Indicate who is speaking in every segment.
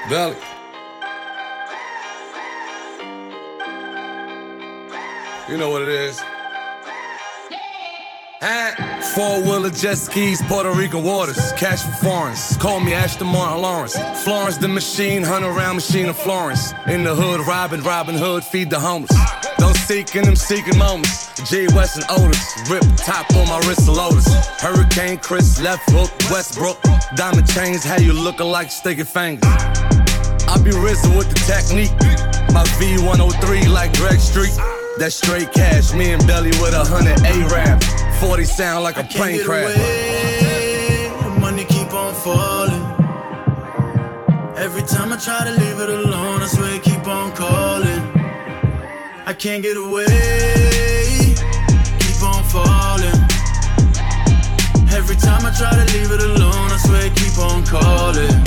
Speaker 1: Belly. You know what it is. Four-wheeler jet skis, Puerto Rican waters, cash for foreigns. Call me Ashton Martin Lawrence. Florence the machine, hunt around machine of Florence. In the hood, Robin Hood, feed the homeless. Don't seek in them seeking moments. G West and Otis, rip top on my wrist of Lotus. Hurricane Chris, left hook, Westbrook. Diamond chains, how you looking like sticky fingers. I be RZA with the technique. My V103 like Greg Street. That straight cash, me and Belly with 100 A-Rap. 40 sound like a plane crash.
Speaker 2: The money keep on falling. Every time I try to leave it alone, I swear it keep on calling. I can't get away, keep on falling. Every time I try to leave it alone, I swear it keep on calling.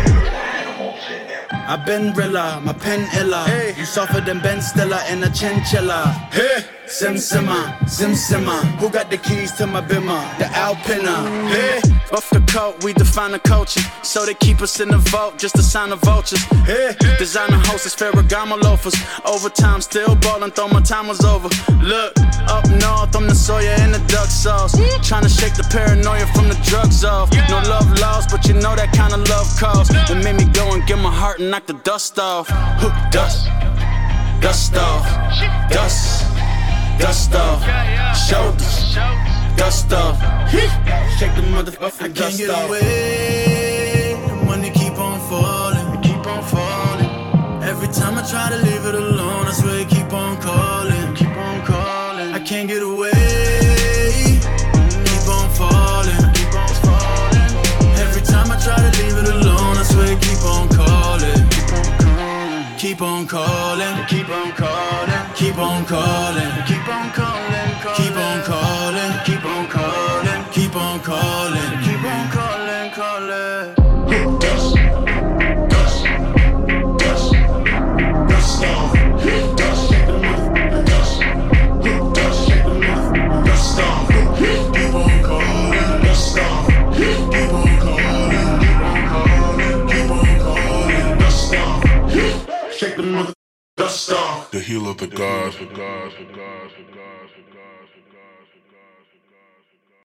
Speaker 2: I been Rilla, my pen illa. Hey. You softer than Ben Stiller in a chinchilla. Hey. Sim Simma, who got the keys to my bimmer? The Alpina. Hey. Off the coat, we define the culture. So they keep us in the vault, just a sign of vultures. Hey. Designer hostess, Ferragamo loafers. Overtime, still ballin', thought my time was over. Look, up north, I'm the Sawyer in the duck sauce. Tryna shake the paranoia from the drugs off. No love lost, but you know that kind of love calls. It made me go and get my heart and knock the dust off. Dust off, dust off, shoulders, dust off. Shake the motherfucking dust off. I can't get away, the money keep on falling, keep on falling. Every time I try to leave it alone, I swear it keep on calling, keep on calling. I can't get away, keep on falling, keep on falling. Every time I try to leave it alone, I swear it keep on calling, keep on calling, keep on calling, keep on calling, keep on calling, keep on calling, keep on calling, keep on calling, keep on calling, calling. Dust off, dust off, keep on calling, dust off, keep on calling, keep on calling, dust off. Shake the mother, dust off.
Speaker 3: The heel of the God.